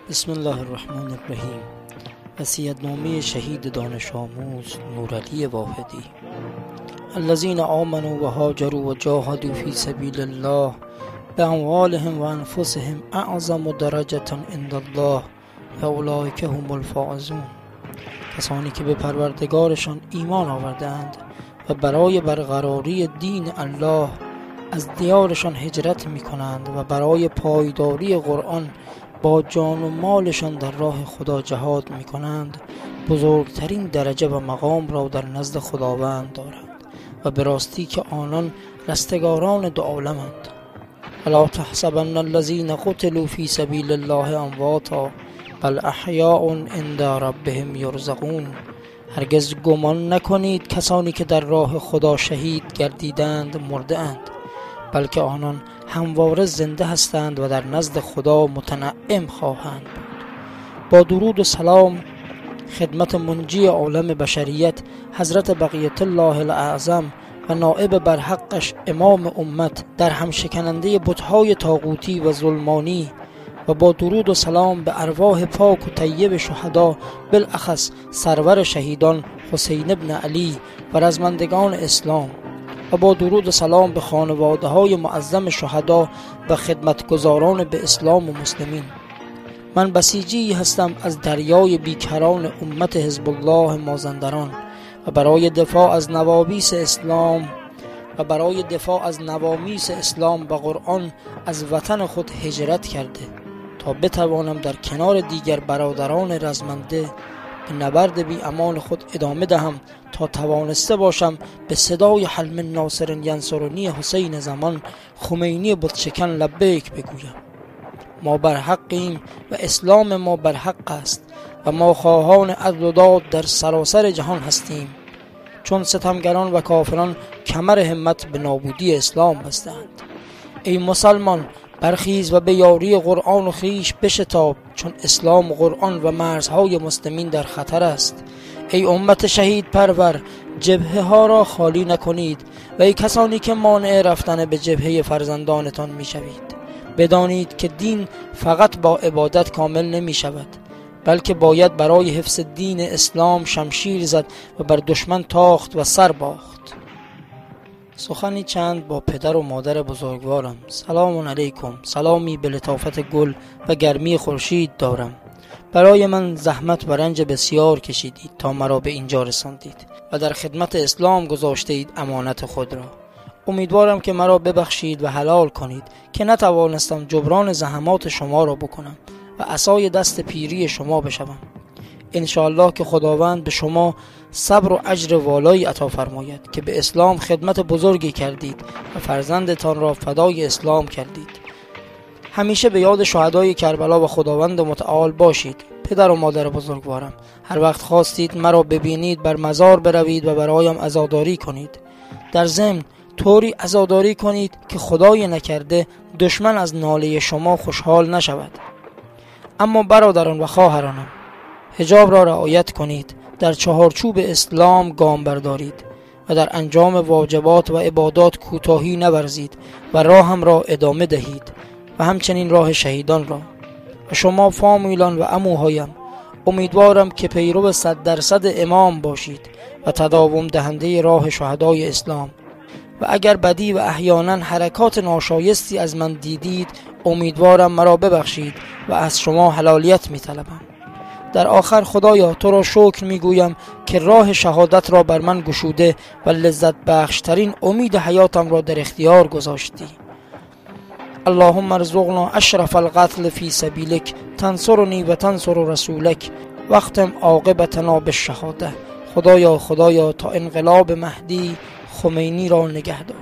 بسم الله الرحمن الرحیم. وصیت‌نامه شهید دانش آموز نورعلی واحدی. الذين آمنوا و هاجروا و جاهدوا فی سبیل الله باموالهم و انفسهم اعظم درجة عند الله و اولئک هم الفائزون. کسانی که به پروردگارشان ایمان آوردند و برای برقراری دین الله از دیارشان هجرت می کنند و برای پایداری قرآن با جان و مالشان در راه خدا جهاد می کنند، بزرگترین درجه و مقام را در نزد خداوند دارند و به راستی که آنان رستگاران دو عالمند. الا تحسبن الذين قتلوا في سبيل الله امواتا بل احیاء عند ربهم یرزقون. هرگز گمان نکنید کسانی که در راه خدا شهید گردیدند مرده اند، بلکه آنان همواره زنده هستند و در نزد خدا متنعم خواهند بود. با درود و سلام خدمت منجی عالم بشریت حضرت بقیت الله الاعظم و نائب برحقش امام امت در هم شکننده بت‌های طاغوتی و ظلمانی، و با درود و سلام به ارواح پاک و طیب شهدا، بالاخص سرور شهیدان حسین ابن علی و رزمندگان اسلام، و با درود و سلام به خانواده های معظم شهدا و خدمتگزاران به اسلام و مسلمین. من بسیجی هستم از دریای بیکران امت حزب الله مازندران و برای دفاع از نوامیس اسلام و قرآن از وطن خود هجرت کرده تا بتوانم در کنار دیگر برادران رزمنده به نبرد بی امان خود ادامه دهم تا توانسته باشم به صدای حل من ناصر ینصرنی حسین زمان خمینی بتشکن لبیک بگویم. ما بر حقیم و اسلام ما بر حق است و ما خواهان عدل و داد در سراسر جهان هستیم، چون ستمگران و کافران کمر همت به نابودی اسلام بستند. ای مسلمان برخیز و به یاری قرآن و خویش بشتاب، چون اسلام و قرآن و مرزهای مسلمین در خطر است. ای امت شهید پرور، جبهه ها را خالی نکنید و ای کسانی که مانع رفتن به جبهه فرزندانتان می شوید، بدانید که دین فقط با عبادت کامل نمی شود، بلکه باید برای حفظ دین اسلام شمشیر زد و بر دشمن تاخت و سر باخت. سخنی چند با پدر و مادر بزرگوارم. سلام علیکم. سلامی به لطافت گل و گرمی خورشید دارم. برای من زحمت و رنج بسیار کشیدید تا مرا به اینجا رساندید و در خدمت اسلام گذاشتید امانت خود را. امیدوارم که مرا ببخشید و حلال کنید که نتوانستم جبران زحمات شما را بکنم و عصای دست پیری شما بشوم. انشاءالله که خداوند به شما صبر و اجر والایی عطا فرماید که به اسلام خدمت بزرگی کردید و فرزندتان را فدای اسلام کردید. همیشه به یاد شهدای کربلا و خداوند متعال باشید. پدر و مادر بزرگوارم، هر وقت خواستید مرا ببینید بر مزار بروید و برایم عزاداری کنید. در ضمن طوری عزاداری کنید که خدای نکرده دشمن از ناله شما خوشحال نشود. اما برادران و خواهرانم، حجاب را رعایت کنید، در چهارچوب اسلام گام بردارید و در انجام واجبات و عبادات کوتاهی نورزید و راهم را ادامه دهید و همچنین راه شهیدان را. و شما فامیلان و عموهایم، امیدوارم که پیرو 100% امام باشید و تداوم دهنده راه شهدای اسلام، و اگر بدی و احیانا حرکات ناشایستی از من دیدید امیدوارم مرا ببخشید و از شما حلالیت می‌طلبم. در آخر خدایا تو را شکر میگویم که راه شهادت را بر من گشوده و لذت بخشترین امید حیاتم را در اختیار گذاشتی. اللهم ارزقنا اشرف القتل فی سبیلک تنصرنی و تنصر رسولک واختم عاقبتنا بالشهاده. خدایا تا انقلاب مهدی خمینی را نگهدار.